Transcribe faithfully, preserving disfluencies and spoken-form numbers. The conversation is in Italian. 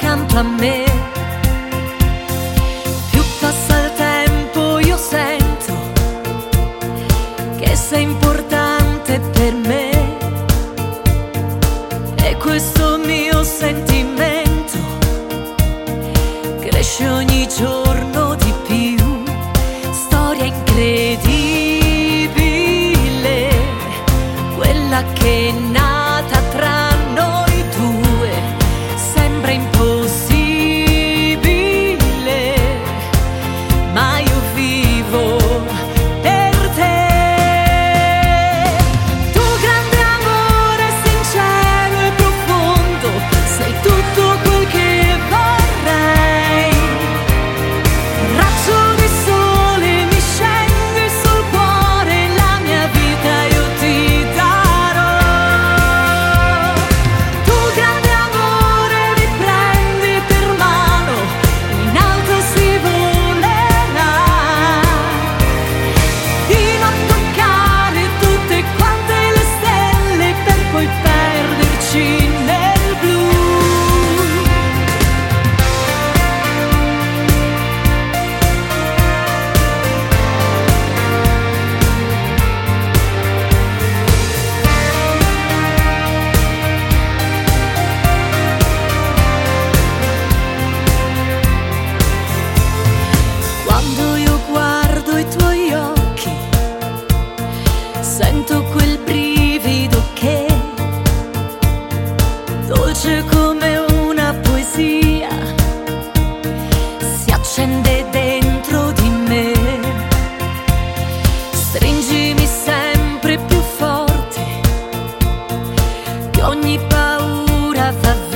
accanto a me. Più passa il tempo io sento che sei importante per me, e questo mio sentimento cresce ogni giorno di più. Storia incredibile, quella che è nata tra noi due, sembra impossibile, ma io vivo per te. Tu grande amore sincero e profondo, sei tutto quel che vorrei. Un raggio di sole mi scende sul cuore, la mia vita io ti darò. Tu grande amore mi prendi per mano, in alto si volerà, fino a toccare tutte quante le stelle per poi perderci nel blu. Quando io guardo i tuoi occhi, sento quel brivido che, dolce come una poesia, si accende dentro di me. Stringimi sempre più forte, che ogni paura va via.